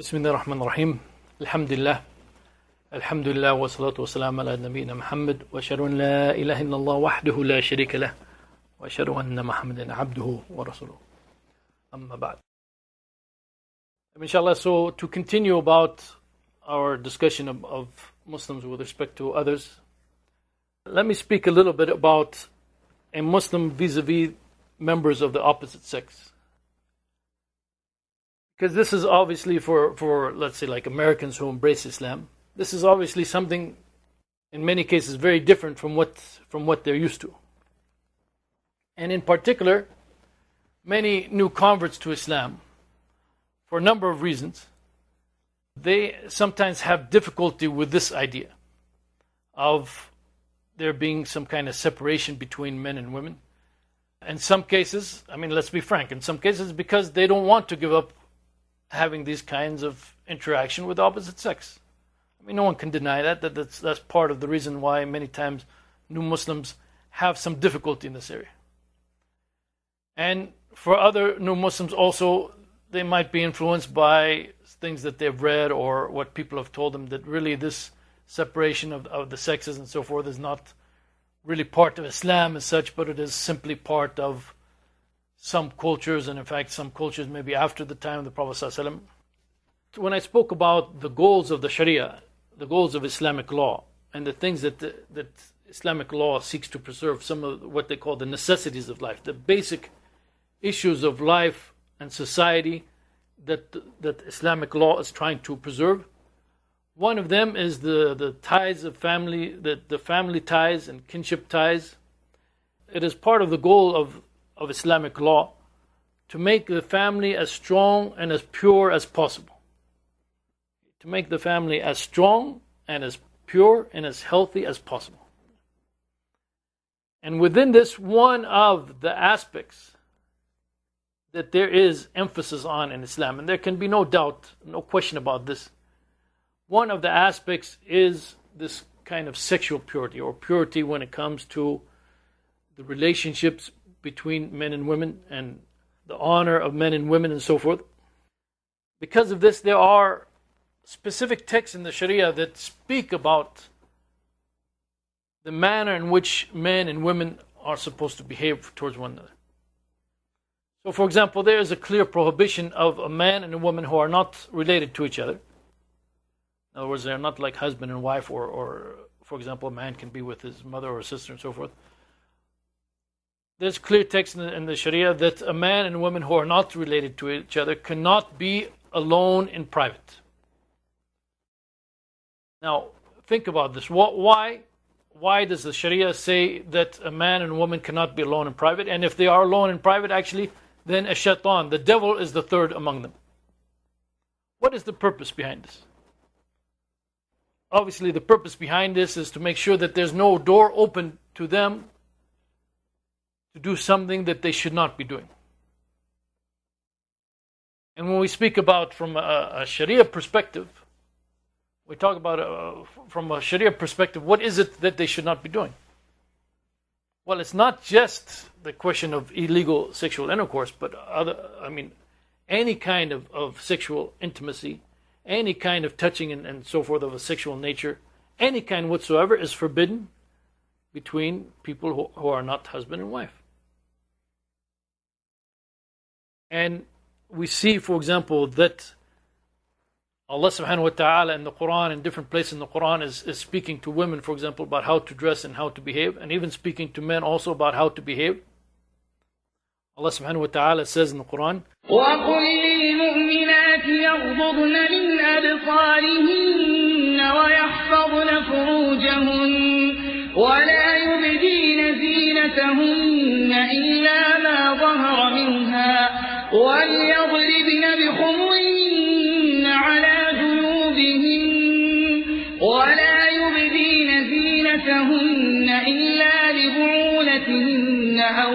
بسم الله الرحمن الرحيم الحمد لله والصلاة والسلام على نبينا محمد وأشهد أن لا إله إلا الله وحده لا شريك له وأشهد أن محمدا عبده ورسوله أما بعد. Inshallah, so to continue about our discussion of Muslims with respect to others, let me speak a little bit about a Muslim vis-a-vis members of the opposite sex. Because this is obviously for let's say like Americans who embrace Islam, this is obviously something in many cases very different from what they're used to. And in particular, many new converts to Islam, for a number of reasons, they sometimes have difficulty with this idea of there being some kind of separation between men and women. In some cases, I mean, let's be frank, in some cases because they don't want to give up having these kinds of interaction with the opposite sex. I mean, no one can deny that's part of the reason why many times new Muslims have some difficulty in this area. And for other new Muslims also, they might be influenced by things that they've read or what people have told them, that really this separation of the sexes and so forth is not really part of Islam as such, but it is simply part of some cultures, and in fact some cultures maybe after the time of the Prophet ﷺ. When I spoke about the goals of the Sharia, the goals of Islamic law, and the things that Islamic law seeks to preserve, some of what they call the necessities of life, the basic issues of life and society that Islamic law is trying to preserve, one of them is the ties of family, the family ties and kinship ties. It is part of the goal of Islamic law to make the family as strong and as pure as possible. To make the family as strong and as pure and as healthy as possible. And within this, one of the aspects that there is emphasis on in Islam, and there can be no doubt, no question about this, one of the aspects is this kind of sexual purity, or purity when it comes to the relationships between men and women and the honor of men and women and so forth. Because of this, there are specific texts in the Sharia that speak about the manner in which men and women are supposed to behave towards one another. So for example, there is a clear prohibition of a man and a woman who are not related to each other. In other words, they're not like husband and wife, or for example, a man can be with his mother or sister and so forth. There's clear text in the Sharia that a man and a woman who are not related to each other cannot be alone in private. Now, think about this. Why does the Sharia say that a man and a woman cannot be alone in private? And if they are alone in private, actually, then a shaitan, the devil, is the third among them. What is the purpose behind this? Obviously, the purpose behind this is to make sure that there's no door open to them to do something that they should not be doing. And when we speak about from a Sharia perspective, we talk about from a Sharia perspective, what is it that they should not be doing? Well, it's not just the question of illegal sexual intercourse, but any kind of sexual intimacy, any kind of touching and so forth of a sexual nature, any kind whatsoever is forbidden between people who are not husband and wife. And we see, for example, that Allah subhanahu wa ta'ala in the Quran, in different places in the Quran, is speaking to women, for example, about how to dress and how to behave, and even speaking to men also about how to behave. Allah subhanahu wa ta'ala says in the Quran, وَقُلْ لِلْمُؤْمِنَاتِ يَغْضُضْنَ مِنْ أَبْصَارِهِنَّ وَيَحْفَظْنَ فُرُوجَهُنَّ وَلَا يُبْدِينَ زِينَتَهُنَّ إِلَّا مَا ظَهَرَ مِنْهَا وَلْيَضْرِبْنَ بِخُمُرِهِنَّ عَلَى جُيُوبِهِنَّ وَلَا يُبْدِينَ زِينَتَهُنَّ إِلَّا لِبُعُولَتِهِنَّ أَوْ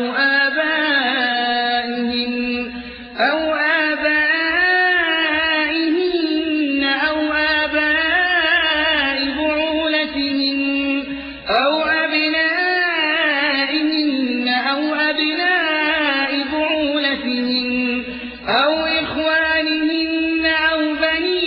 آبَائِهِنَّ أَوْ آبَاءِ بُعُولَتِهِنَّ أَوْ أَبْنَائِهِنَّ أَوْ أَبْنَاءِ بُعُولَتِهِنَّ أَوْ إِخْوَانِهِنَّ أَوْ بَنِي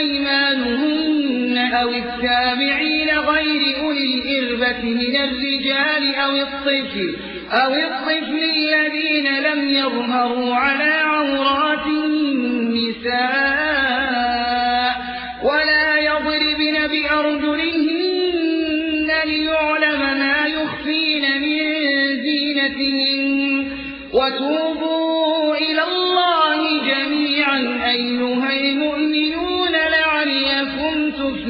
أيمانهن أو التابعين غير أولي الإربة من الرجال أو الطفل الذين لم يظهروا على عورات النساء ولا يضربن بأرجلهن ليعلم ما يخفين من زينتهن وتوبوا إلى الله جميعا أيها المؤمنون لعلكم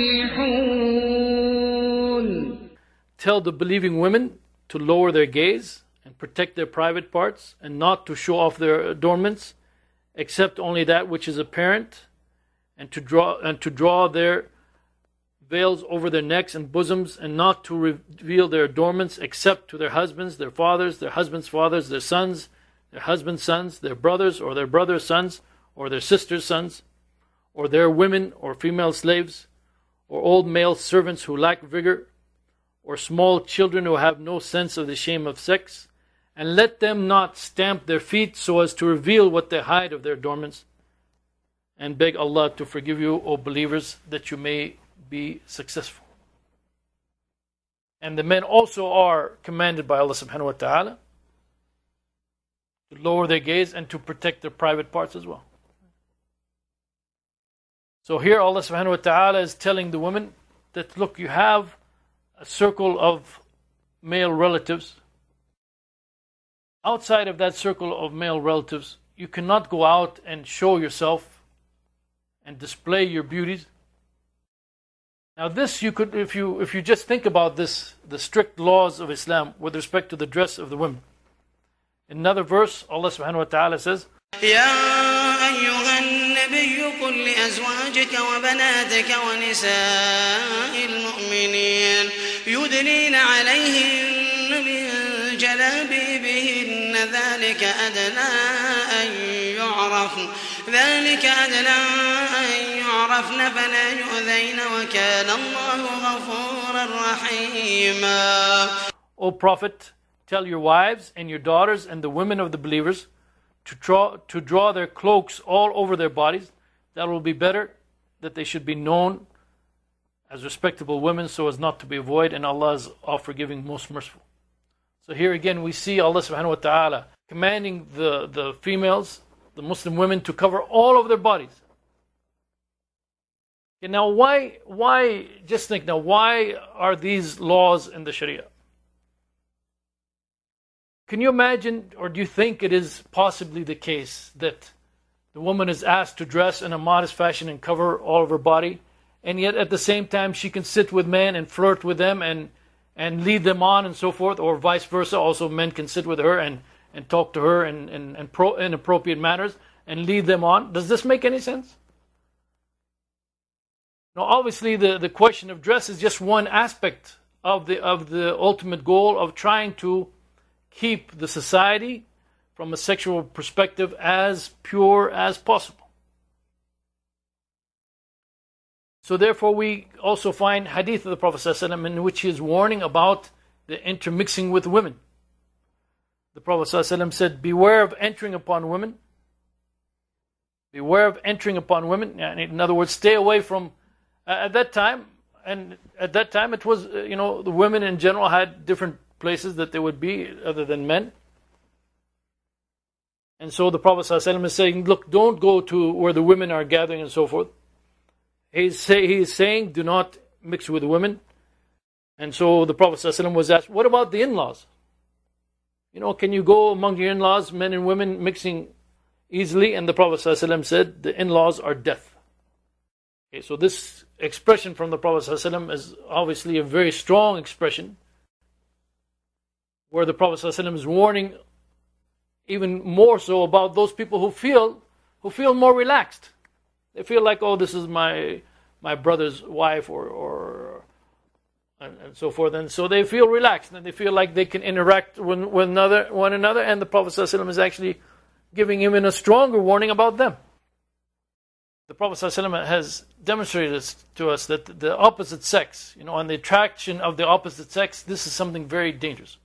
تفلحون. Tell the believing women to lower their gaze and protect their private parts and not to show off their adornments except only that which is apparent, and to draw their veils over their necks and bosoms, and not to reveal their adornments except to their husbands, their fathers, their husbands' fathers, their sons, their husbands' sons, their brothers or their brothers' sons, or their sisters' sons, or their women or female slaves, or old male servants who lack vigor, or small children who have no sense of the shame of sex, and let them not stamp their feet so as to reveal what they hide of their adornments, and beg Allah to forgive you, O believers, that you may be successful. And the men also are commanded by Allah subhanahu wa ta'ala to lower their gaze and to protect their private parts as well. So here Allah subhanahu wa ta'ala is telling the women that, look, you have a circle of male relatives. Outside of that circle of male relatives, you cannot go out and show yourself and display your beauties. Now this you could, if you just think about this, the strict laws of Islam with respect to the dress of the women. In another verse, Allah subhanahu wa ta'ala says, يا أيها النبي قل لأزواجك وبناتك ونساء المؤمنين يدنين عليهن من جلابيبهن ذلك أدنى أن يعرفن فلا يؤذين وكان الله غفورا رحيما. O Prophet, tell your wives and your daughters and the women of the believers to draw their cloaks all over their bodies. That will be better, that they should be known as respectable women so as not to be avoided, and Allah is all-forgiving, most merciful. So here again we see Allah subhanahu wa ta'ala commanding the females, the Muslim women, to cover all of their bodies. Okay, now why just think now, why are these laws in the Sharia? Can you imagine, or do you think it is possibly the case that the woman is asked to dress in a modest fashion and cover all of her body, and yet at the same time she can sit with men and flirt with them and lead them on and so forth, or vice versa, also men can sit with her and talk to her in appropriate manners and lead them on? Does this make any sense? Now obviously the question of dress is just one aspect of the ultimate goal of trying to keep the society from a sexual perspective as pure as possible. So therefore we also find hadith of the Prophet ﷺ in which he is warning about the intermixing with women. The Prophet ﷺ said, beware of entering upon women. Beware of entering upon women. In other words, stay away from, at that time it was, the women in general had different places that they would be other than men. And so the Prophet ﷺ is saying, look, don't go to where the women are gathering and so forth. He is saying, do not mix with women. And so the Prophet ﷺ was asked, what about the in-laws? Can you go among your in-laws, men and women mixing easily? And the Prophet ﷺ said, the in-laws are death. Okay, so this expression from the Prophet ﷺ is obviously a very strong expression, where the Prophet ﷺ is warning even more so about those people who feel more relaxed. They feel like, oh, this is my brother's wife and so forth, and so they feel relaxed and they feel like they can interact with one another, and the Prophet ﷺ is actually giving even a stronger warning about them. The Prophet ﷺ has demonstrated to us that the opposite sex, and the attraction of the opposite sex, this is something very dangerous,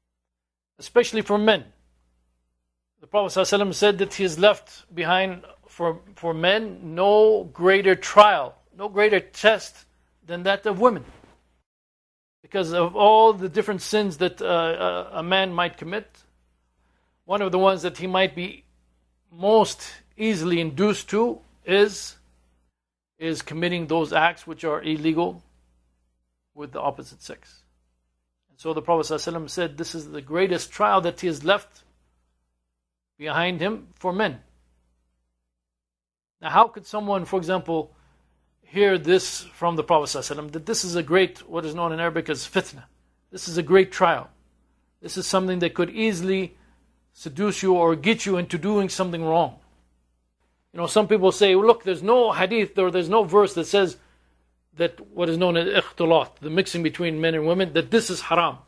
especially for men. The Prophet ﷺ said that he has left behind for men, no greater trial, no greater test than that of women. Because of all the different sins that a man might commit, one of the ones that he might be most easily induced to is committing those acts which are illegal with the opposite sex. And so the Prophet ﷺ said this is the greatest trial that he has left behind him for men. Now how could someone, for example, hear this from the Prophet ﷺ, that this is a great, what is known in Arabic as fitna. This is a great trial. This is something that could easily seduce you or get you into doing something wrong. You know, some people say, well, look, there's no hadith or there's no verse that says that what is known as ikhtilat, the mixing between men and women, that this is haram.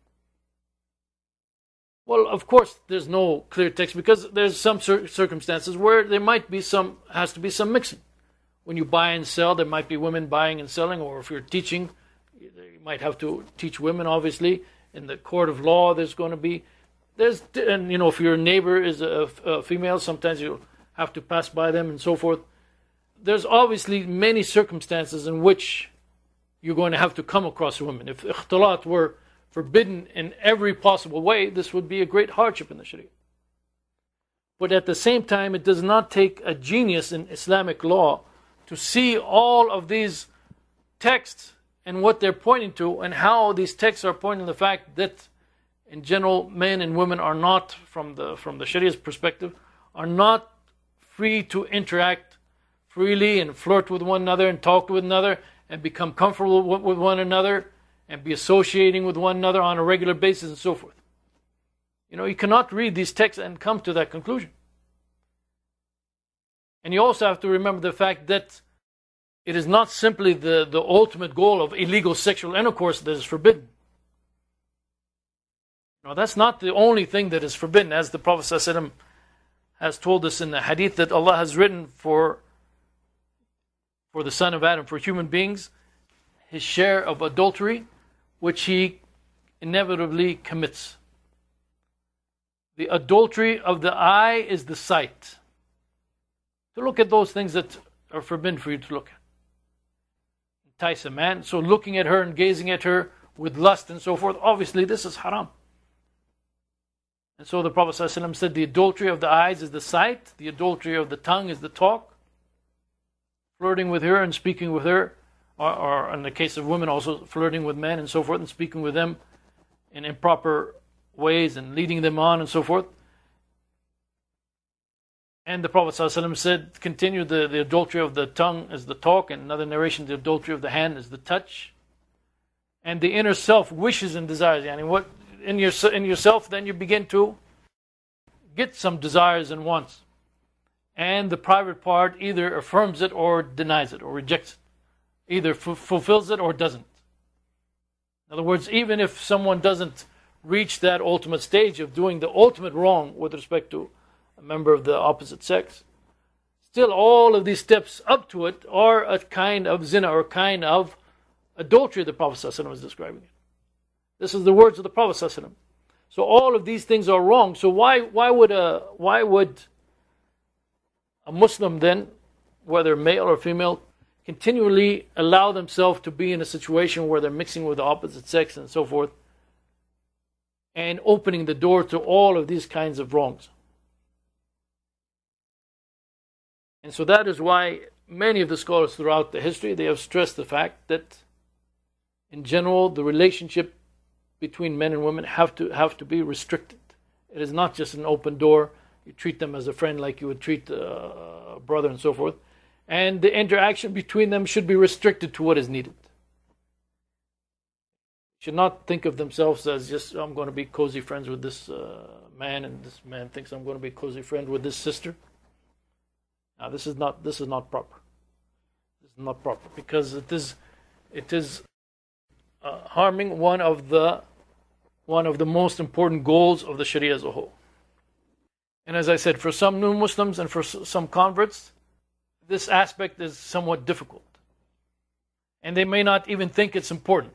Well, of course, there's no clear text because there's some circumstances where there might be has to be some mixing. When you buy and sell, there might be women buying and selling, or if you're teaching, you might have to teach women, obviously. In the court of law, there's going to be, and you know, if your neighbor is a female, sometimes you'll have to pass by them and so forth. There's obviously many circumstances in which you're going to have to come across women. If ikhtilat were forbidden in every possible way, this would be a great hardship in the Sharia. But at the same time, it does not take a genius in Islamic law to see all of these texts and what they're pointing to, and how these texts are pointing to the fact that in general men and women are not, from the Sharia's perspective, are not free to interact freely and flirt with one another and talk with another and become comfortable with one another and be associating with one another on a regular basis and so forth. You know, you cannot read these texts and come to that conclusion. And you also have to remember the fact that it is not simply the ultimate goal of illegal sexual intercourse that is forbidden. No, that's not the only thing that is forbidden, as the Prophet ﷺ has told us in the hadith that Allah has written for the son of Adam, for human beings, his share of adultery, which he inevitably commits. The adultery of the eye is the sight. To look at those things that are forbidden for you to look at. Entice a man, so looking at her and gazing at her with lust and so forth, obviously this is haram. And so the Prophet ﷺ said the adultery of the eyes is the sight, the adultery of the tongue is the talk. Flirting with her and speaking with her, or in the case of women also flirting with men and so forth and speaking with them in improper ways and leading them on and so forth. And the Prophet ﷺ said, continue, the adultery of the tongue is the talk, and another narration, the adultery of the hand is the touch. And the inner self wishes and desires. Yani what in yourself, then you begin to get some desires and wants. And the private part either affirms it or denies it or rejects it. Either fulfills it or doesn't. In other words, even if someone doesn't reach that ultimate stage of doing the ultimate wrong with respect to a member of the opposite sex, still all of these steps up to it are a kind of zina or a kind of adultery the Prophet ﷺ was describing it. This is the words of the Prophet ﷺ. So all of these things are wrong. So why would a Muslim then, whether male or female, continually allow themselves to be in a situation where they're mixing with the opposite sex and so forth, and opening the door to all of these kinds of wrongs? And so that is why many of the scholars throughout the history, they have stressed the fact that in general the relationship between men and women have to be restricted. It is not just an open door. You treat them as a friend like you would treat a brother and so forth. And the interaction between them should be restricted to what is needed. Should not think of themselves as just, I'm going to be cozy friends with this man, and this man thinks I'm going to be a cozy friend with this sister. Now this is not proper. This is not proper because it is harming one of the most important goals of the Sharia as a whole. And as I said, for some new Muslims and for some converts, this aspect is somewhat difficult. And they may not even think it's important.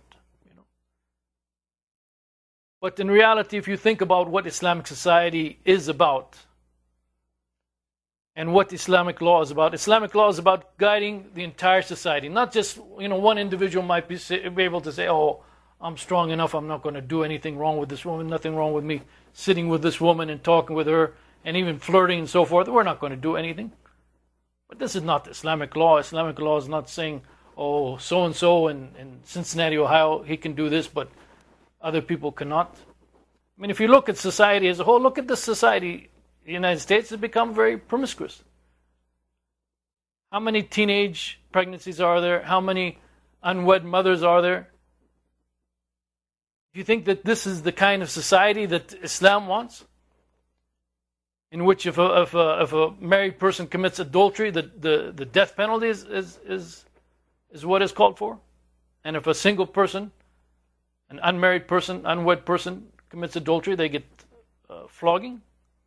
But in reality, if you think about what Islamic society is about, and what Islamic law is about. Islamic law is about guiding the entire society, not just one individual might be able to say, "Oh, I'm strong enough, I'm not going to do anything wrong with this woman, nothing wrong with me sitting with this woman and talking with her and even flirting and so forth. We're not going to do anything." But this is not Islamic law. Islamic law is not saying, "Oh, so-and-so in Cincinnati, Ohio, he can do this, but other people cannot." I mean, if you look at society as a whole, look at this society. The United States has become very promiscuous. How many teenage pregnancies are there? How many unwed mothers are there? Do you think that this is the kind of society that Islam wants? In which if a married person commits adultery, the death penalty is what is called for? And if a single person, an unmarried person, unwed person commits adultery, they get flogging?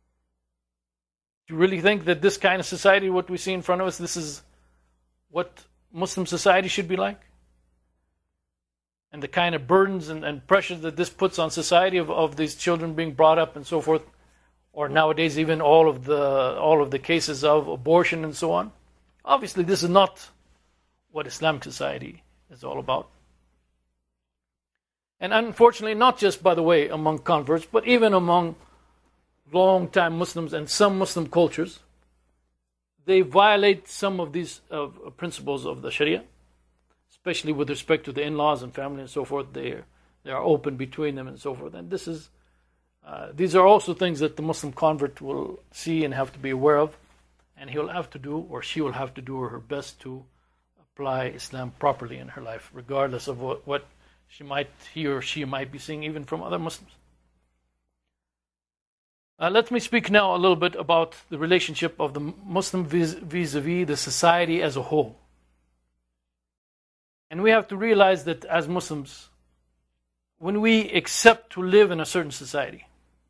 Do you really think that this kind of society, what we see in front of us, this is what Muslim society should be like? And the kind of burdens and pressures that this puts on society of these children being brought up and so forth, or nowadays even all of the cases of abortion and so on. Obviously, this is not what Islamic society is all about. And unfortunately, not just, by the way, among converts, but even among long-time Muslims and some Muslim cultures, they violate some of these principles of the Sharia, especially with respect to the in-laws and family and so forth. They are open between them and so forth. And these are also things that the Muslim convert will see and have to be aware of, and he will have to do, or she will have to do her best to apply Islam properly in her life, regardless of what he or she might be seeing even from other Muslims. Let me speak now a little bit about the relationship of the Muslim vis-a-vis the society as a whole. And we have to realize that as Muslims, when we accept to live in a certain society,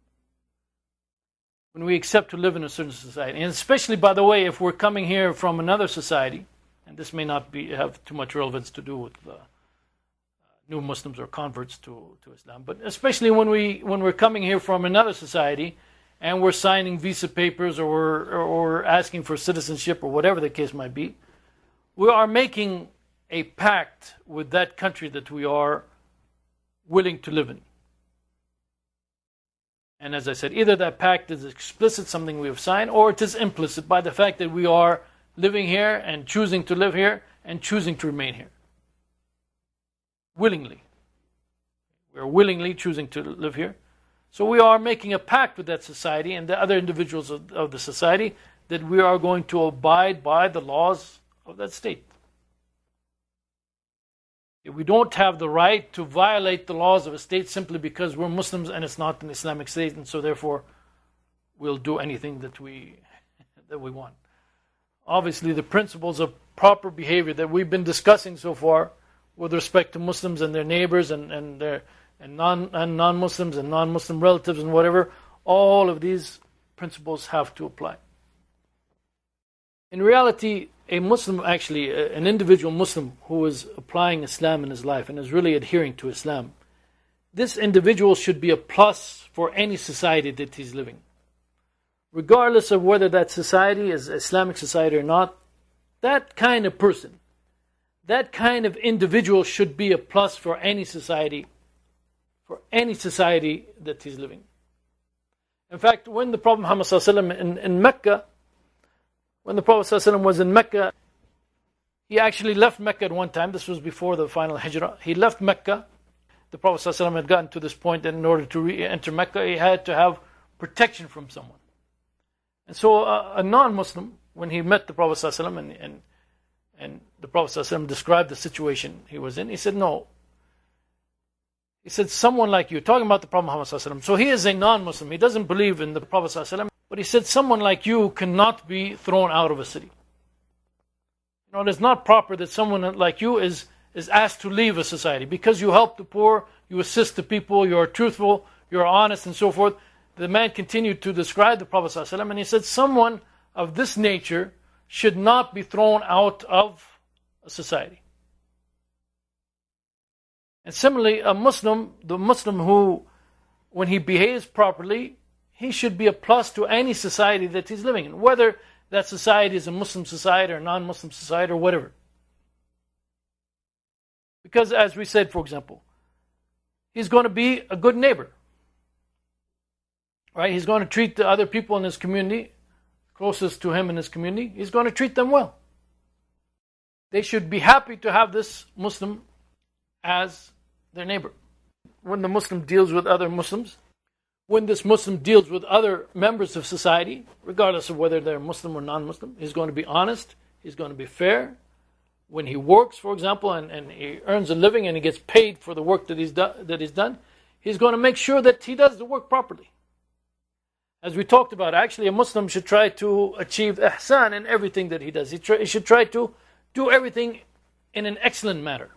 and especially, by the way, if we're coming here from another society, and this may not have too much relevance to do with new Muslims or converts to Islam, but especially when we're coming here from another society, and we're signing visa papers or asking for citizenship or whatever the case might be, we are making a pact with that country that we are willing to live in. And as I said, either that pact is explicit, something we have signed, or it is implicit by the fact that we are living here and choosing to live here and choosing to remain here. Willingly. We are willingly choosing to live here. So we are making a pact with that society and the other individuals of the society that we are going to abide by the laws of that state. We don't have the right to violate the laws of a state simply because we're Muslims and it's not an Islamic state, and so therefore we'll do anything that we want. Obviously, the principles of proper behavior that we've been discussing so far with respect to Muslims and their neighbors and non-Muslims and non-Muslim relatives and whatever, all of these principles have to apply. In reality, a Muslim, actually, an individual Muslim who is applying Islam in his life and is really adhering to Islam, this individual should be a plus for any society that he's living. Regardless of whether that society is Islamic society or not, that kind of person, that kind of individual should be a plus for any society that he's living. In fact, when the Prophet Muhammad in Mecca, when the Prophet ﷺ was in Mecca, he actually left Mecca at one time. This was before the final Hijrah. He left Mecca. The Prophet ﷺ had gotten to this point that in order to re-enter Mecca, he had to have protection from someone. And so a non-Muslim, when he met the Prophet ﷺ and the Prophet ﷺ described the situation he was in, he said, no. He said, someone like you, talking about the Prophet Muhammad ﷺ. So he is a non-Muslim. He doesn't believe in the Prophet ﷺ. But he said, someone like you cannot be thrown out of a city. It is not proper that someone like you is asked to leave a society. Because you help the poor, you assist the people, you are truthful, you are honest and so forth. The man continued to describe the Prophet ﷺ, and he said, someone of this nature should not be thrown out of a society. And similarly, the Muslim who, when he behaves properly, he should be a plus to any society that he's living in. Whether that society is a Muslim society or non-Muslim society or whatever. Because as we said, for example, he's going to be a good neighbor. Right? He's going to treat the other people in his community, closest to him in his community, he's going to treat them well. They should be happy to have this Muslim as their neighbor. When the Muslim deals with other Muslims, when this Muslim deals with other members of society, regardless of whether they're Muslim or non-Muslim, he's going to be honest, he's going to be fair. When he works, for example, and he earns a living and he gets paid for the work that he's done, he's going to make sure that he does the work properly. As we talked about, actually a Muslim should try to achieve ihsan in everything that he does. He should try to do everything in an excellent manner.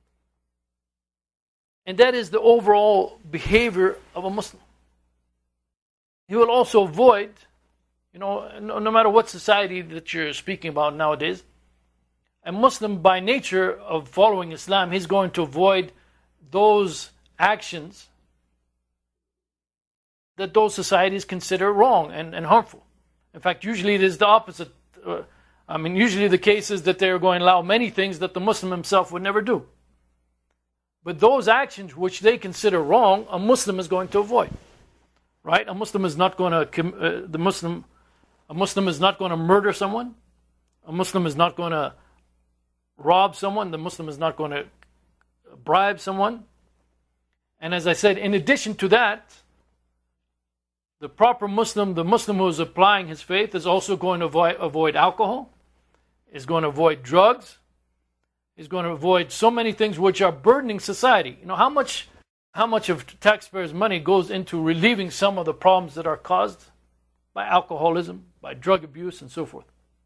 And that is the overall behavior of a Muslim. He will also avoid, no matter what society that you're speaking about nowadays, a Muslim by nature of following Islam, he's going to avoid those actions that those societies consider wrong and harmful. In fact, usually it is the opposite. Usually the case is that they're going to allow many things that the Muslim himself would never do. But those actions which they consider wrong, a Muslim is going to avoid. Right? A Muslim is not going to a Muslim is not going to murder someone. A Muslim is not going to rob someone. The Muslim is not going to bribe someone. And as I said, in addition to that, the proper Muslim, the Muslim who is applying his faith, is also going to avoid alcohol, is going to avoid drugs, is going to avoid so many things which are burdening society. How much of taxpayers' money goes into relieving some of the problems that are caused by alcoholism, by drug abuse, and so forth?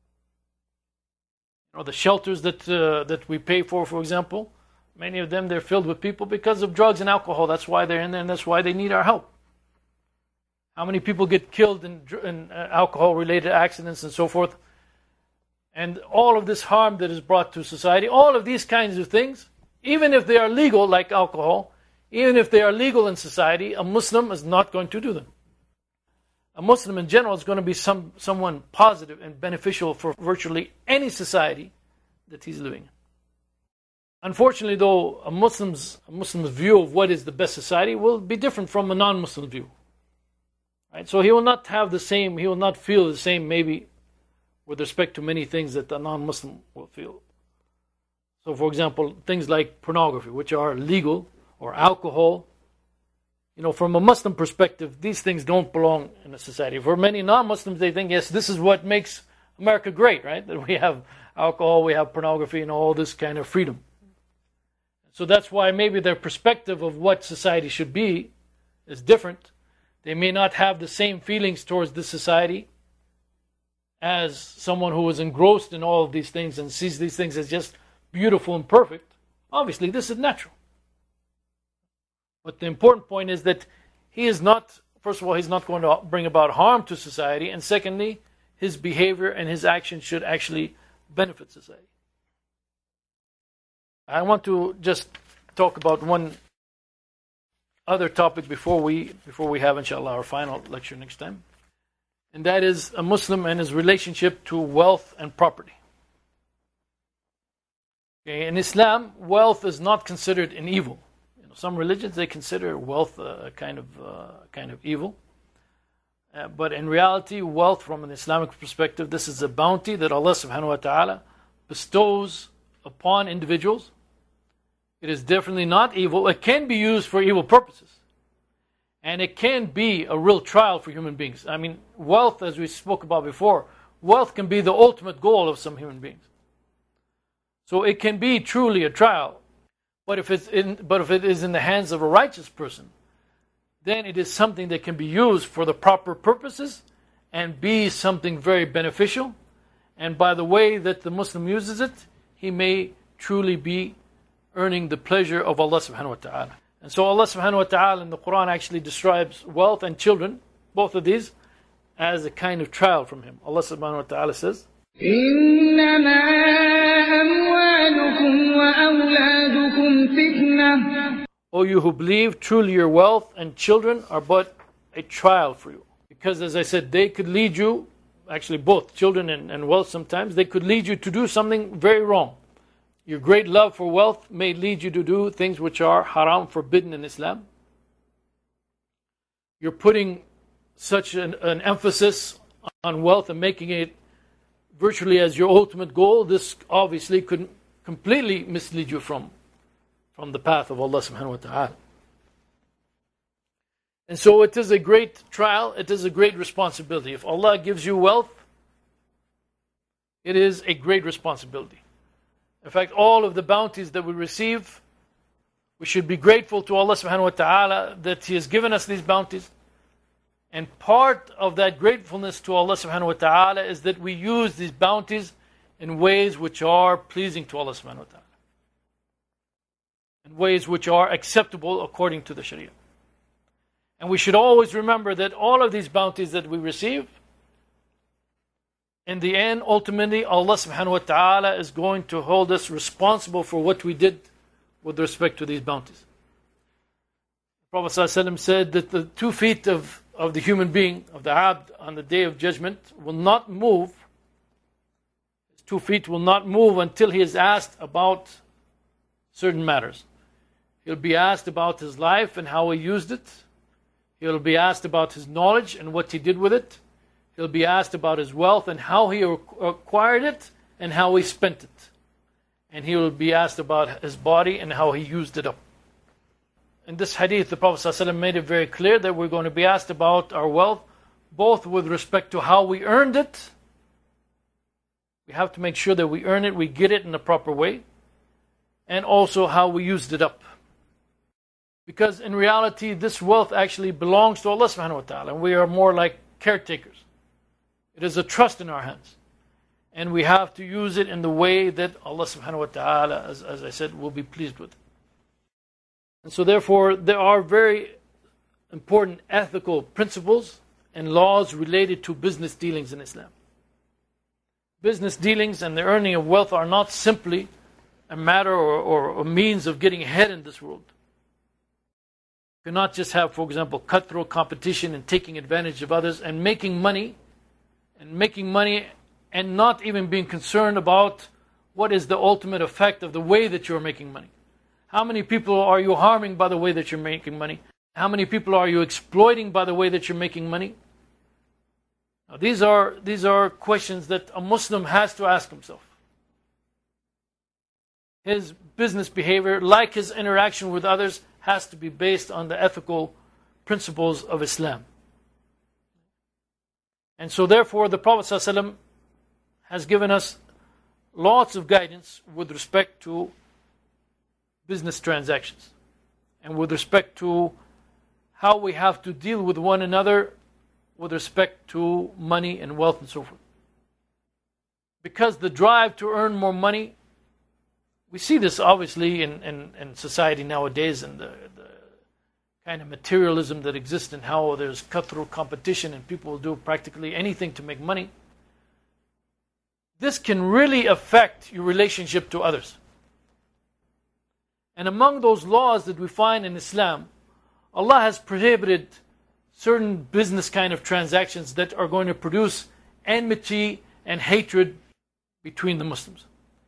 The shelters that we pay for example, many of them, they're filled with people because of drugs and alcohol. That's why they're in there, and that's why they need our help. How many people get killed in alcohol-related accidents and so forth? And all of this harm that is brought to society, all of these kinds of things, even if they are legal, like alcohol, even if they are legal in society, a Muslim is not going to do them. A Muslim in general is going to be someone positive and beneficial for virtually any society that he's living in. Unfortunately, though, a Muslim's view of what is the best society will be different from a non-Muslim view. Right? So he will not feel the same maybe with respect to many things that a non-Muslim will feel. So for example, things like pornography, which are legal, or alcohol, from a Muslim perspective, these things don't belong in a society. For many non-Muslims, they think, yes, this is what makes America great, right? That we have alcohol, we have pornography, and all this kind of freedom. So that's why maybe their perspective of what society should be is different. They may not have the same feelings towards this society as someone who is engrossed in all of these things and sees these things as just beautiful and perfect. Obviously, this is natural. But the important point is that he is not, first of all, he's not going to bring about harm to society, and secondly, his behavior and his actions should actually benefit society. I want to just talk about one other topic before we have, inshallah, our final lecture next time. And that is a Muslim and his relationship to wealth and property. Okay, in Islam, wealth is not considered an evil. Some religions, they consider wealth a kind of evil. But in reality, wealth from an Islamic perspective, this is a bounty that Allah subhanahu wa ta'ala bestows upon individuals. It is definitely not evil. It can be used for evil purposes. And it can be a real trial for human beings. Wealth, as we spoke about before, wealth can be the ultimate goal of some human beings. So it can be truly a trial. But if it is in the hands of a righteous person, then it is something that can be used for the proper purposes and be something very beneficial. And by the way that the Muslim uses it, he may truly be earning the pleasure of Allah subhanahu wa ta'ala. And so Allah subhanahu wa ta'ala in the Quran actually describes wealth and children, both of these, as a kind of trial from Him. Allah subhanahu wa ta'ala says, إِنَّمَا أَمْوَالُكُمْ وَأَوْلَادُكُمْ فِتْنَةٌ. O you who believe, truly your wealth and children are but a trial for you. Because as I said, they could lead you actually both children and wealth sometimes, they could lead you to do something very wrong. Your great love for wealth may lead you to do things which are haram, forbidden in Islam. You're putting such an emphasis on wealth and making it virtually as your ultimate goal. This obviously could completely mislead you from the path of Allah subhanahu wa ta'ala. And so it is a great trial, it is a great responsibility. If Allah gives you wealth, it is a great responsibility. In fact, all of the bounties that we receive, we should be grateful to Allah subhanahu wa ta'ala that He has given us these bounties. And part of that gratefulness to Allah subhanahu wa ta'ala is that we use these bounties in ways which are pleasing to Allah subhanahu wa ta'ala. In ways which are acceptable according to the Sharia. And we should always remember that all of these bounties that we receive, in the end, ultimately, Allah subhanahu wa ta'ala is going to hold us responsible for what we did with respect to these bounties. The Prophet ﷺ said that the 2 feet of the human being, of the abd, on the day of judgment, will not move. His 2 feet will not move until he is asked about certain matters. He'll be asked about his life and how he used it. He'll be asked about his knowledge and what he did with it. He'll be asked about his wealth and how he acquired it and how he spent it. And he will be asked about his body and how he used it up. In this hadith, the Prophet ﷺ made it very clear that we're going to be asked about our wealth, both with respect to how we earned it. We have to make sure that we earn it, we get it in the proper way, and also how we used it up. Because in reality, this wealth actually belongs to Allah subhanahu wa ta'ala, and we are more like caretakers. It is a trust in our hands. And we have to use it in the way that Allah subhanahu wa ta'ala, as I said, will be pleased with. And so therefore, there are very important ethical principles and laws related to business dealings in Islam. Business dealings and the earning of wealth are not simply a matter or a means of getting ahead in this world. You cannot just have, for example, cutthroat competition and taking advantage of others and making money and not even being concerned about what is the ultimate effect of the way that you're making money. How many people are you harming by the way that you're making money? How many people are you exploiting by the way that you're making money? Now, these are questions that a Muslim has to ask himself. His business behavior, like his interaction with others, has to be based on the ethical principles of Islam. And so therefore, the Prophet ﷺ has given us lots of guidance with respect to business transactions and with respect to how we have to deal with one another with respect to money and wealth and so forth. Because the drive to earn more money, we see this obviously in society nowadays, and the kind of materialism that exists and how there's cutthroat competition and people will do practically anything to make money. This can really affect your relationship to others. And among those laws that we find in Islam, Allah has prohibited certain business kind of transactions that are going to produce enmity and hatred between the Muslims.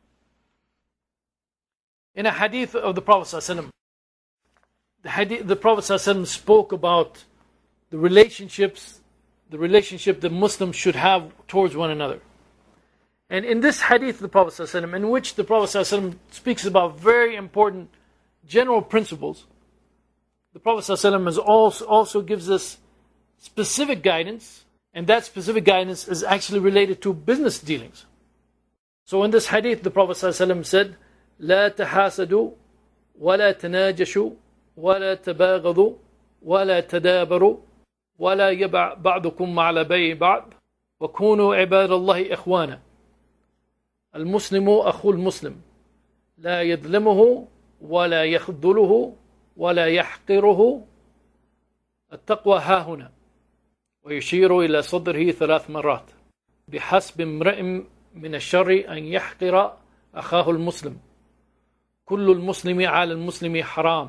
In a hadith of the Prophet ﷺ, the Prophet ﷺ spoke about the relationship that Muslims should have towards one another. And in this hadith of the Prophet ﷺ, in which the Prophet ﷺ speaks about very important general principles, the Prophet ﷺ also gives us specific guidance, and that specific guidance is actually related to business dealings. So in this hadith, the Prophet ﷺ said, لا تحاسدوا ولا تناجشوا ولا تباغضوا ولا تدابروا ولا يبع بعضكم على بيع بعض وكونوا عباد الله إخوانا المسلم أخو المسلم لا يظلمه ولا يخذله ولا يحقره التقوى هاهنا ويشير إلى صدره 3 مرات بحسب امرئ من الشر أن يحقر أخاه المسلم كل المسلم على المسلم حرام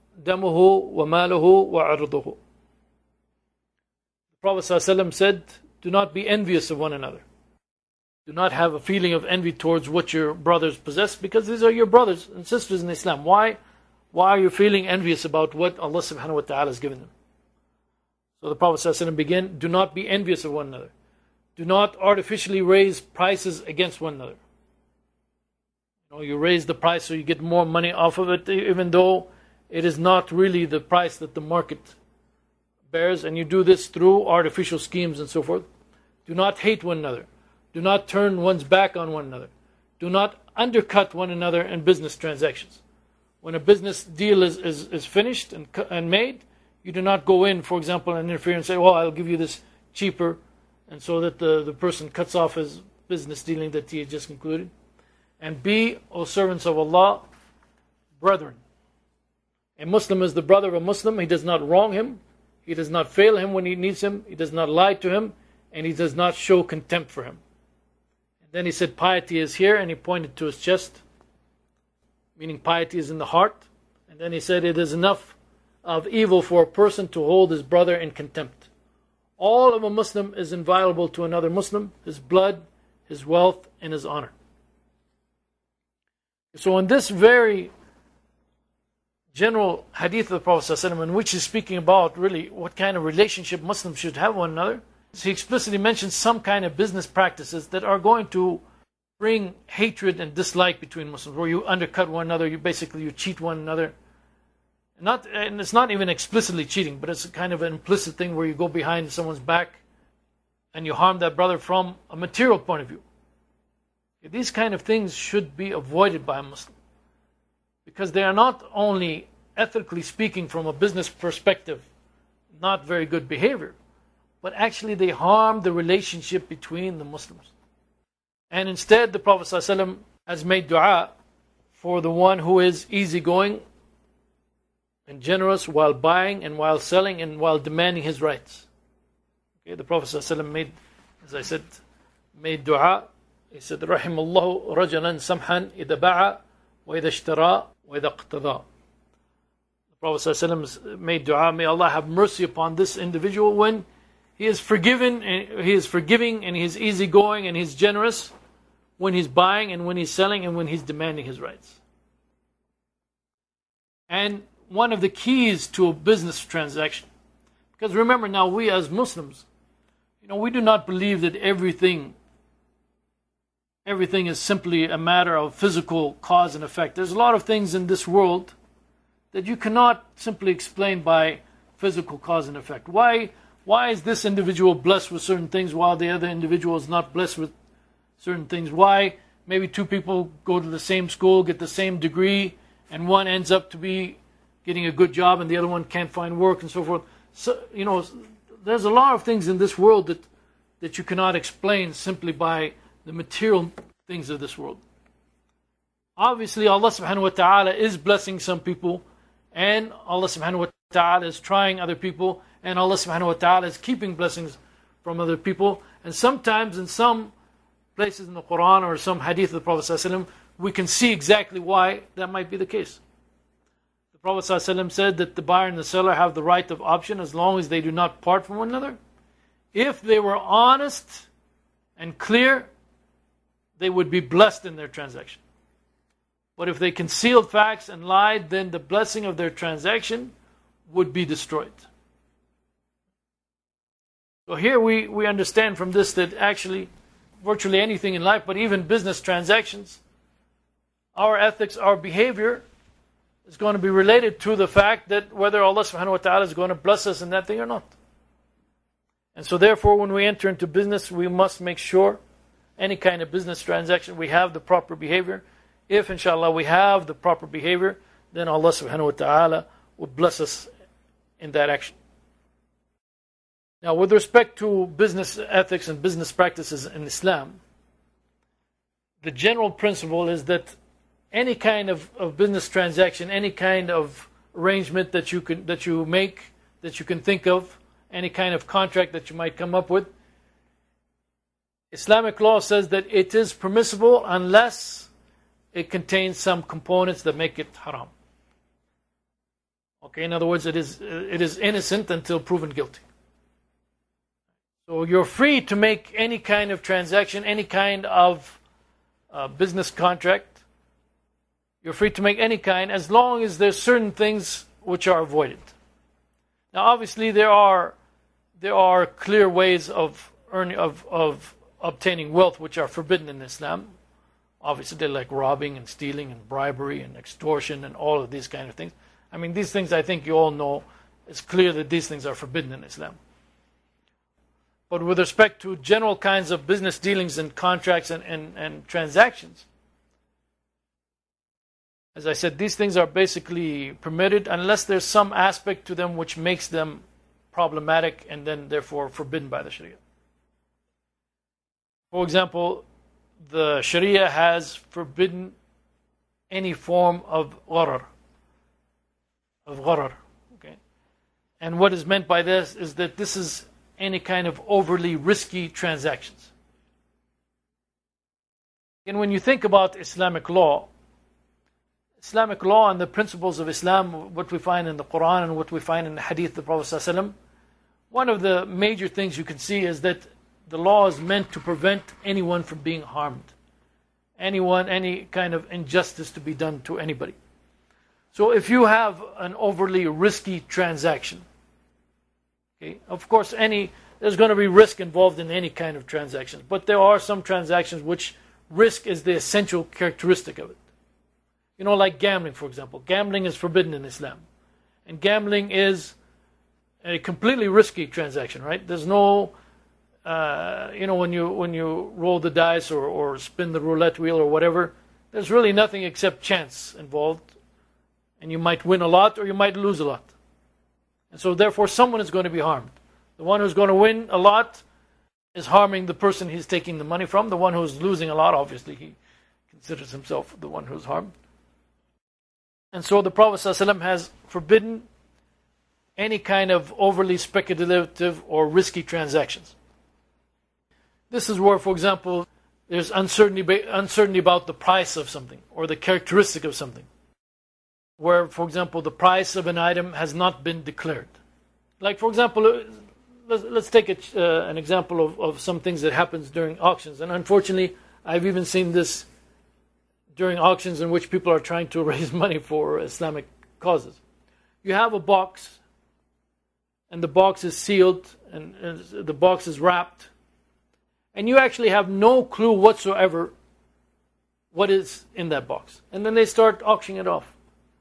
دمه وماله وعرضه. The Prophet ﷺ said, do not be envious of one another. Do not have a feeling of envy towards what your brothers possess, because these are your brothers and sisters in Islam. Why are you feeling envious about what Allah subhanahu wa ta'ala has given them? So the Prophet ﷺ began, do not be envious of one another. Do not artificially raise prices against one another. You raise the price so you get more money off of it, even though it is not really the price that the market bears, and you do this through artificial schemes and so forth. Do not hate one another. Do not turn one's back on one another. Do not undercut one another in business transactions. When a business deal is finished and made, you do not go in, for example, and interfere and say, well, I'll give you this cheaper, and so that the person cuts off his business dealing that he had just concluded. And be, O servants of Allah, brethren. A Muslim is the brother of a Muslim. He does not wrong him. He does not fail him when he needs him. He does not lie to him. And he does not show contempt for him. And then he said, piety is here, and he pointed to his chest, meaning piety is in the heart. And then he said, it is enough of evil for a person to hold his brother in contempt. All of a Muslim is inviolable to another Muslim, his blood, his wealth, and his honor. So in this very general hadith of the Prophet ﷺ, in which he's speaking about really what kind of relationship Muslims should have one another, he explicitly mentions some kind of business practices that are going to bring hatred and dislike between Muslims, where you undercut one another, you cheat one another. And it's not even explicitly cheating, but it's a kind of an implicit thing where you go behind someone's back and you harm that brother from a material point of view. These kind of things should be avoided by a Muslim, because they are not only, ethically speaking, from a business perspective, not very good behavior, but actually they harm the relationship between the Muslims. And instead, the Prophet ﷺ has made dua for the one who is easygoing and generous while buying and while selling and while demanding his rights. Okay, the Prophet ﷺ made, as I said, made dua. He said, رحم الله رجلا سمحا إذا باع وإذا اشترى وإذا اقتضى. The Prophet ﷺ made dua, may Allah have mercy upon this individual when he is forgiving and he is easygoing and he's generous when he's buying and when he's selling and when he's demanding his rights. And one of the keys to a business transaction, because remember now, we as Muslims, we do not believe that everything is simply a matter of physical cause and effect. There's a lot of things in this world that you cannot simply explain by physical cause and effect. Why is this individual blessed with certain things while the other individual is not blessed with certain things? Why maybe two people go to the same school, get the same degree, and one ends up to be getting a good job and the other one can't find work and so forth. So, there's a lot of things in this world that you cannot explain simply by the material things of this world. Obviously, Allah subhanahu wa ta'ala is blessing some people, and Allah subhanahu wa ta'ala is trying other people, and Allah subhanahu wa ta'ala is keeping blessings from other people. And sometimes in some places in the Quran or some hadith of the Prophet ﷺ, we can see exactly why that might be the case. The Prophet ﷺ said that the buyer and the seller have the right of option as long as they do not part from one another. If they were honest and clear, they would be blessed in their transaction. But if they concealed facts and lied, then the blessing of their transaction would be destroyed. So here we understand from this that actually virtually anything in life, but even business transactions, our ethics, our behavior is going to be related to the fact that whether Allah subhanahu wa ta'ala is going to bless us in that thing or not. And so therefore, when we enter into business, we must make sure any kind of business transaction, we have the proper behavior. If inshallah we have the proper behavior, then Allah subhanahu wa ta'ala will bless us in that action. Now, with respect to business ethics and business practices in Islam, the general principle is that any kind of business transaction, any kind of arrangement that you can think of, any kind of contract that you might come up with, Islamic law says that it is permissible unless it contains some components that make it haram. Okay, in other words, it is innocent until proven guilty. So you're free to make any kind of transaction, any kind of business contract. You're free to make any kind, as long as there's certain things which are avoided. Now, obviously, there are clear ways of obtaining wealth which are forbidden in Islam. Obviously, they're like robbing and stealing and bribery and extortion and all of these kind of things. I mean, these things I think you all know. It's clear that these things are forbidden in Islam. But with respect to general kinds of business dealings and contracts and transactions, as I said, these things are basically permitted unless there's some aspect to them which makes them problematic and then therefore forbidden by the Sharia. For example, the Sharia has forbidden any form of gharar. Okay? And what is meant by this is that this is any kind of overly risky transactions. And when you think about Islamic law and the principles of Islam, what we find in the Quran and what we find in the Hadith of the Prophet ﷺ, one of the major things you can see is that the law is meant to prevent anyone from being harmed. Any kind of injustice to be done to anybody. So if you have an overly risky transaction, okay, of course there's going to be risk involved in any kind of transactions, but there are some transactions which risk is the essential characteristic of it. You know, like gambling, for example. Gambling is forbidden in Islam. And gambling is a completely risky transaction, right? There's no, when you roll the dice or spin the roulette wheel or whatever, there's really nothing except chance involved. And you might win a lot or you might lose a lot. And so therefore someone is going to be harmed. The one who's going to win a lot is harming the person he's taking the money from. The one who's losing a lot, obviously, he considers himself the one who's harmed. And so the Prophet ﷺ has forbidden any kind of overly speculative or risky transactions. This is where, for example, there's uncertainty about the price of something or the characteristic of something. Where, for example, the price of an item has not been declared. Like, for example, let's take an example of some things that happens during auctions. And unfortunately, I've even seen this during auctions in which people are trying to raise money for Islamic causes. You have a box, and the box is sealed, and the box is wrapped, and you actually have no clue whatsoever what is in that box. And then they start auctioning it off.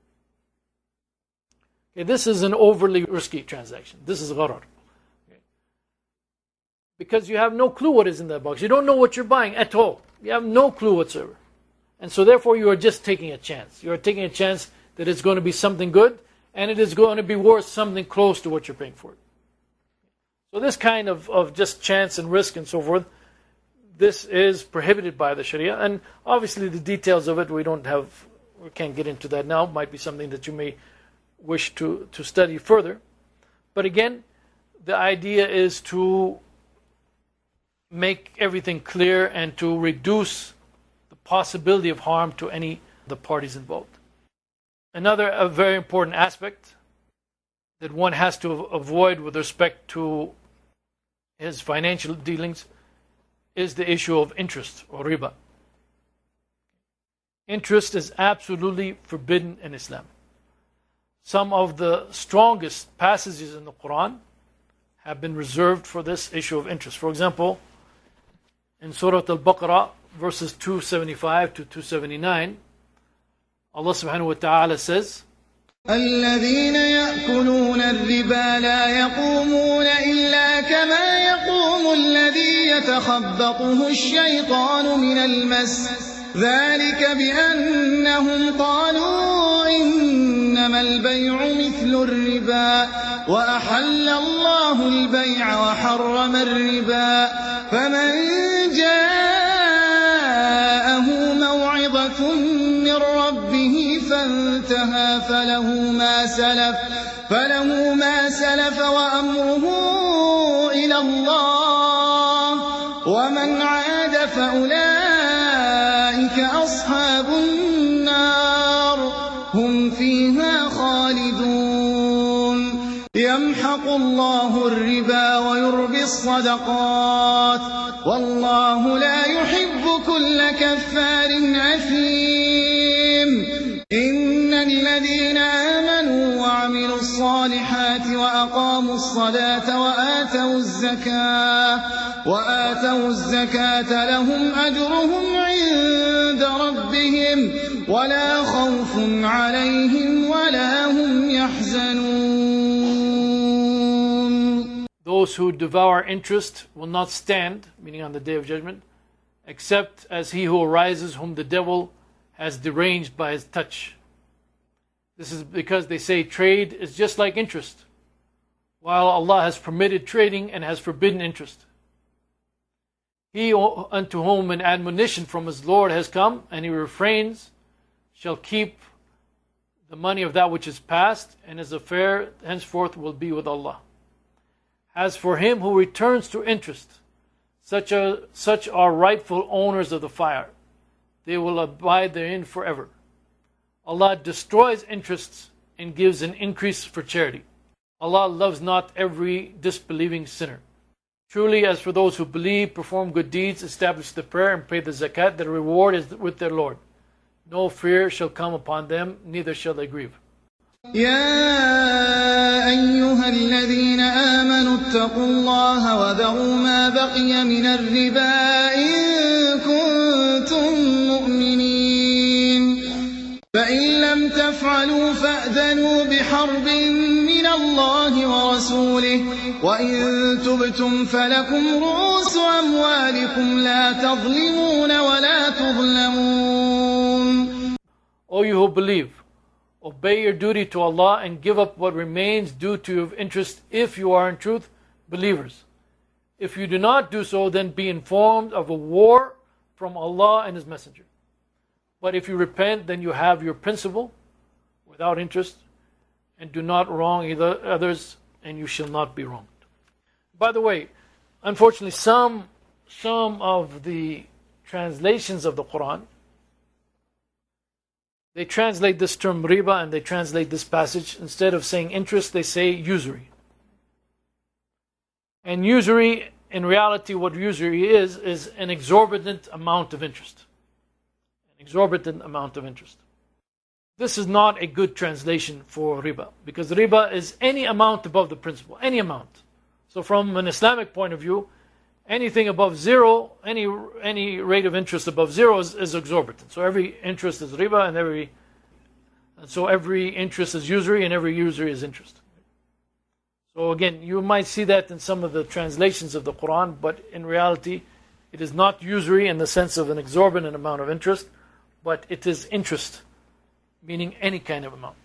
Okay, this is an overly risky transaction. This is gharar. Okay. Because you have no clue what is in that box. You don't know what you're buying at all. You have no clue whatsoever. And so therefore you are just taking a chance. You are taking a chance that it's going to be something good, and it is going to be worth something close to what you're paying for it. So this kind of just chance and risk and so forth, this is prohibited by the Sharia. And obviously the details of it we can't get into that now. It might be something that you may wish to study further. But again, the idea is to make everything clear and to reduce possibility of harm to any of the parties involved. Another very important aspect that one has to avoid with respect to his financial dealings is the issue of interest or riba. Interest is absolutely forbidden in Islam. Some of the strongest passages in the Quran have been reserved for this issue of interest. For example, in Surah Al-Baqarah, verses 275 to 279, Allah subhanahu wa ta'ala says, الذين يأكلون الربا لا يقومون إلا كما يقوم الذي يتخبطه الشيطان من المس ذلك بأنهم قالوا إنما البيع مثل الربا وأحل الله البيع وحرم الربا فمن جاءه موعظة من ربه فانتهى فله ما سلف وأمره إلى الله ومن عاد فأولئك أصحاب النار هم فيها خالدون يمحق الله الربا ويربي الصدقات والله لا يحب كل كفار أثيم إن الذين آمنوا وعملوا الصالحات وأقاموا الصلاة وآتوا الزكاة لهم أجرهم عند ربهم ولا خوف عليهم ولا هم يحزنون. Those who devour interest will not stand, meaning on the Day of Judgment, except as he who arises whom the devil has deranged by his touch. This is because they say trade is just like interest, while Allah has permitted trading and has forbidden interest. He unto whom an admonition from his Lord has come, and he refrains, shall keep the money of that which is past, and his affair henceforth will be with Allah. As for him who returns to interest, such are rightful owners of the fire. They will abide therein forever. Allah destroys interests and gives an increase for charity. Allah loves not every disbelieving sinner. Truly, as for those who believe, perform good deeds, establish the prayer, and pay the zakat, their reward is with their Lord. No fear shall come upon them, neither shall they grieve. يا أيها الذين آمنوا اتقوا الله وذروا ما بقي من الربا إن كنتم مؤمنين فإن لم تفعلوا فأذنوا بحرب من الله ورسوله وإن تبتم فلكم رؤوس أموالكم لا تظلمون ولا تظلمون. O you who believe, obey your duty to Allah and give up what remains due to your interest if you are in truth believers. If you do not do so, then be informed of a war from Allah and His Messenger. But if you repent, then you have your principal without interest, and do not wrong either others, and you shall not be wronged. By the way, unfortunately, some of the translations of the Quran, they translate this term riba and they translate this passage, instead of saying interest, they say usury. And usury, in reality, what usury is an exorbitant amount of interest. An exorbitant amount of interest. This is not a good translation for riba, because riba is any amount above the principal, any amount. So from an Islamic point of view, anything above zero, any rate of interest above zero is exorbitant. So every interest is riba, and every interest is usury, and every usury is interest. So again, you might see that in some of the translations of the Quran, but in reality, it is not usury in the sense of an exorbitant amount of interest, but it is interest, meaning any kind of amount.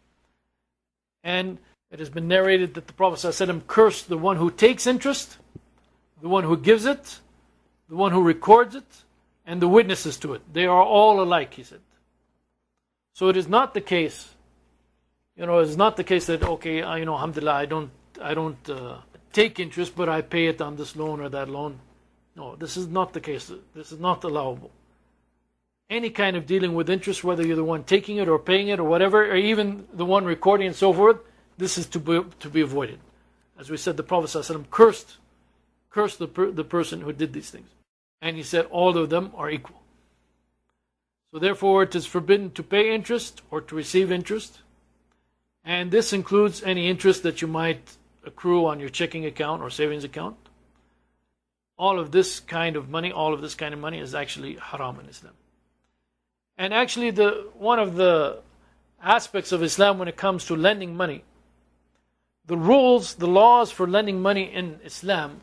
And it has been narrated that the Prophet ﷺ cursed the one who takes interest, the one who gives it, the one who records it, and the witnesses to it. They are all alike, he said. So it is not the case, it is not the case that, okay, alhamdulillah, I don't take interest, but I pay it on this loan or that loan. No, this is not the case. This is not allowable. Any kind of dealing with interest, whether you're the one taking it or paying it or whatever, or even the one recording and so forth, this is to be avoided. As we said, the Prophet ﷺ cursed the person who did these things. And he said all of them are equal. So therefore it is forbidden to pay interest or to receive interest. And this includes any interest that you might accrue on your checking account or savings account. All of this kind of money is actually haram in Islam. And actually one of the aspects of Islam when it comes to lending money, the rules, the laws for lending money in Islam,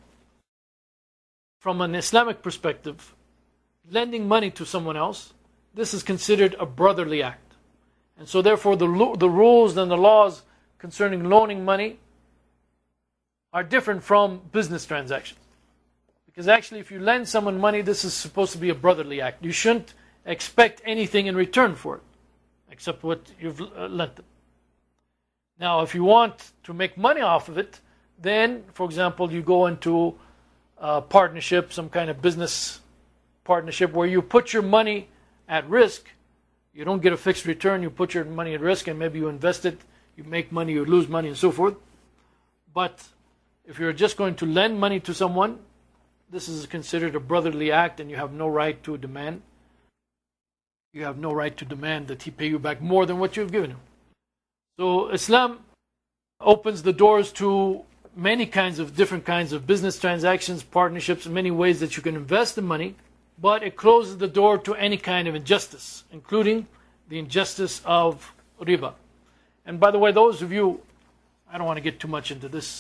from an Islamic perspective, lending money to someone else, this is considered a brotherly act. And so therefore the rules and the laws concerning loaning money are different from business transactions. Because actually if you lend someone money, this is supposed to be a brotherly act. You shouldn't expect anything in return for it, except what you've lent them. Now, if you want to make money off of it, then, for example, you go into a partnership, some kind of business partnership, where you put your money at risk. You don't get a fixed return, you put your money at risk, and maybe you invest it, you make money, you lose money, and so forth. But if you're just going to lend money to someone, this is considered a brotherly act, and you have no right to demand. You have no right to demand that he pay you back more than what you've given him. So Islam opens the doors to many different kinds of business transactions, partnerships, many ways that you can invest the money, but it closes the door to any kind of injustice, including the injustice of riba. And by the way, those of you, I don't want to get too much into this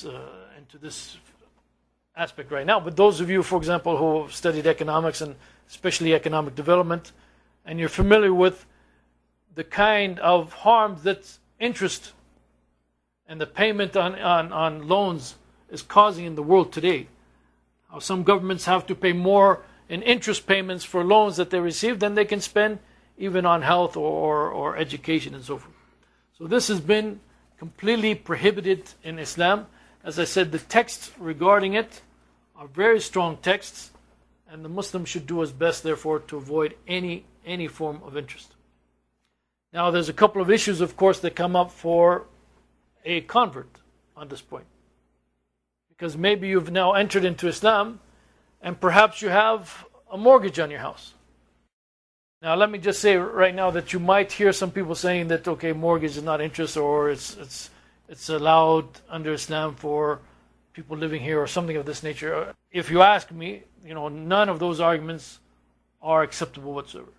aspect right now, but those of you, for example, who have studied economics and especially economic development, and you're familiar with the kind of harm that interest and the payment on loans is causing in the world today. How some governments have to pay more in interest payments for loans that they receive than they can spend even on health or education and so forth. So this has been completely prohibited in Islam. As I said, the texts regarding it are very strong texts, and the Muslim should do his best, therefore, to avoid any form of interest. Now, there's a couple of issues, of course, that come up for a convert on this point. Because maybe you've now entered into Islam, and perhaps you have a mortgage on your house. Now, let me just say right now that you might hear some people saying that, okay, mortgage is not interest, or it's allowed under Islam for people living here, or something of this nature. If you ask me, none of those arguments are acceptable whatsoever.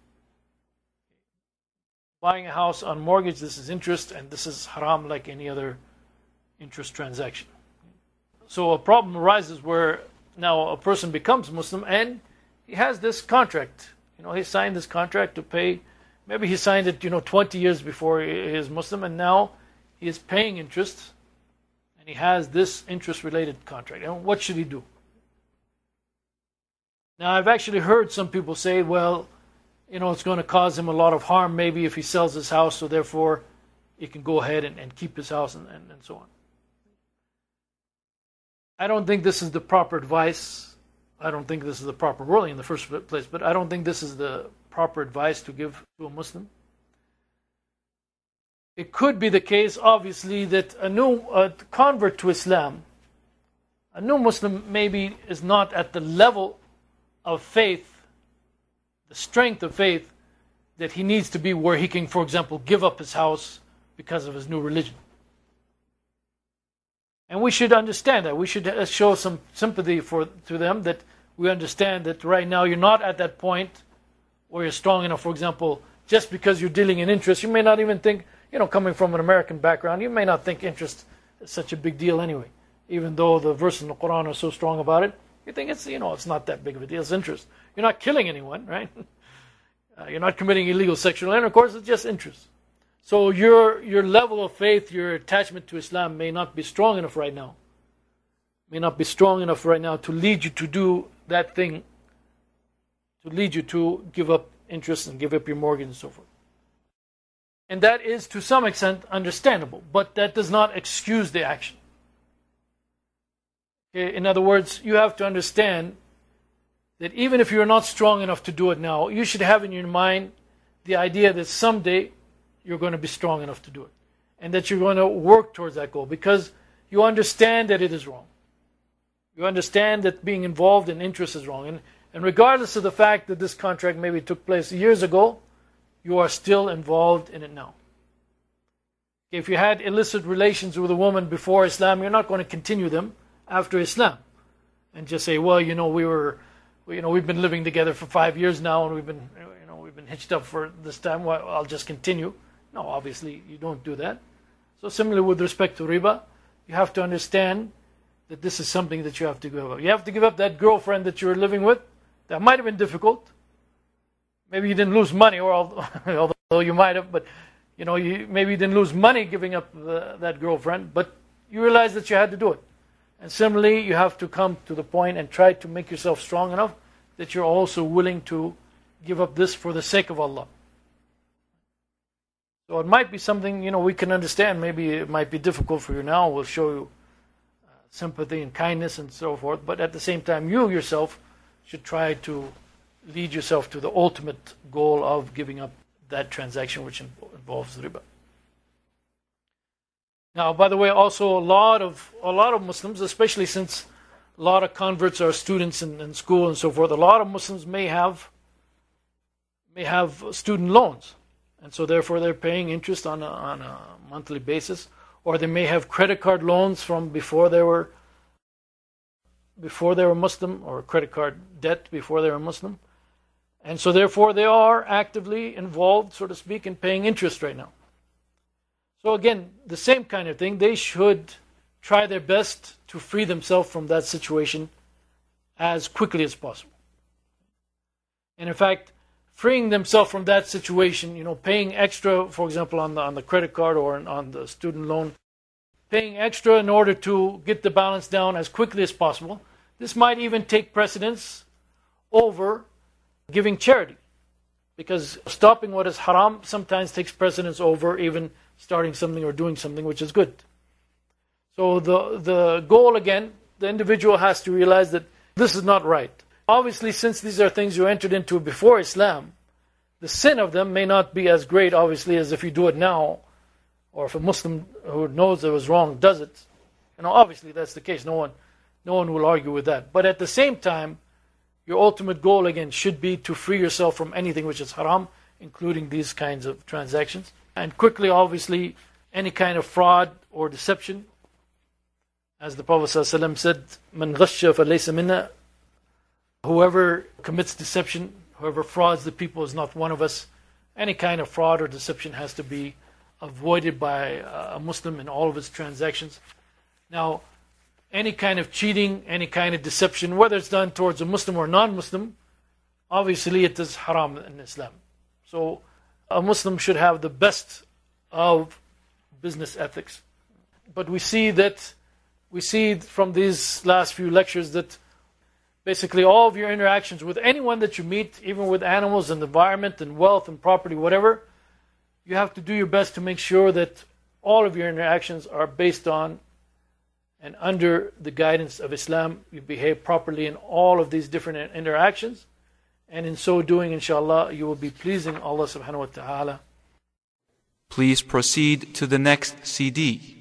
Buying a house on mortgage, this is interest, and this is haram like any other interest transaction. So a problem arises where now a person becomes Muslim and he has this contract. He signed this contract to pay. Maybe he signed it, 20 years before he is Muslim, and now he is paying interest, and he has this interest-related contract. And what should he do? Now, I've actually heard some people say, well, it's going to cause him a lot of harm maybe if he sells his house, so therefore he can go ahead and keep his house and so on. I don't think this is the proper advice. I don't think this is the proper ruling in the first place, but I don't think this is the proper advice to give to a Muslim. It could be the case, obviously, that a new convert to Islam, a new Muslim maybe is not at the level of faith, the strength of faith that he needs to be, where he can, for example, give up his house because of his new religion. And we should understand that. We should show some sympathy to them, that we understand that right now you're not at that point where you're strong enough. For example, just because you're dealing in interest, you may not even think, coming from an American background, you may not think interest is such a big deal anyway. Even though the verses in the Quran are so strong about it, you think it's not that big of a deal. It's interest. You're not killing anyone, right? You're not committing illegal sexual intercourse. It's just interest. So your level of faith, your attachment to Islam may not be strong enough right now. May not be strong enough right now to lead you to do that thing, to lead you to give up interest and give up your mortgage and so forth. And that is to some extent understandable, but that does not excuse the action. Okay? In other words, you have to understand that even if you're not strong enough to do it now, you should have in your mind the idea that someday you're going to be strong enough to do it. And that you're going to work towards that goal, because you understand that it is wrong. You understand that being involved in interest is wrong. And regardless of the fact that this contract maybe took place years ago, you are still involved in it now. If you had illicit relations with a woman before Islam, you're not going to continue them after Islam. And just say, well, we've been living together for 5 years now, and we've been hitched up for this time. Well, I'll just continue. No, obviously you don't do that. So similarly with respect to riba, you have to understand that this is something that you have to give up. You have to give up that girlfriend that you were living with. That might have been difficult. Maybe you didn't lose money, although you might have, but maybe you didn't lose money giving up that girlfriend, but you realized that you had to do it. And similarly, you have to come to the point and try to make yourself strong enough that you're also willing to give up this for the sake of Allah. So it might be something, we can understand. Maybe it might be difficult for you now. We'll show you sympathy and kindness and so forth. But at the same time, you yourself should try to lead yourself to the ultimate goal of giving up that transaction which involves riba. Now, by the way, also a lot of Muslims, especially since a lot of converts are students in school and so forth, a lot of Muslims may have student loans, and so therefore they're paying interest on a monthly basis, or they may have credit card loans from before they were Muslim, or credit card debt before they were Muslim, and so therefore they are actively involved, so to speak, in paying interest right now. So again, the same kind of thing. They should try their best to free themselves from that situation as quickly as possible. And in fact, freeing themselves from that situation, paying extra, for example, on the credit card or on the student loan, paying extra in order to get the balance down as quickly as possible. This might even take precedence over giving charity, because stopping what is haram sometimes takes precedence over even starting something or doing something which is good. So the goal, again, the individual has to realize that this is not right. Obviously, since these are things you entered into before Islam, the sin of them may not be as great, obviously, as if you do it now, or if a Muslim who knows it was wrong does it. Obviously that's the case. No one will argue with that. But at the same time, your ultimate goal, again, should be to free yourself from anything which is haram, including these kinds of transactions. And quickly, obviously, any kind of fraud or deception. As the Prophet ﷺ said, "Man ghashya falaysa minna." Whoever commits deception, whoever frauds the people is not one of us. Any kind of fraud or deception has to be avoided by a Muslim in all of his transactions. Now, any kind of cheating, any kind of deception, whether it's done towards a Muslim or non-Muslim, obviously it is haram in Islam. So a Muslim should have the best of business ethics. But we see from these last few lectures that basically all of your interactions with anyone that you meet, even with animals and the environment and wealth and property, whatever, you have to do your best to make sure that all of your interactions are based on and under the guidance of Islam. You behave properly in all of these different interactions, and in so doing, inshallah, you will be pleasing Allah subhanahu wa ta'ala. Please proceed to the next CD.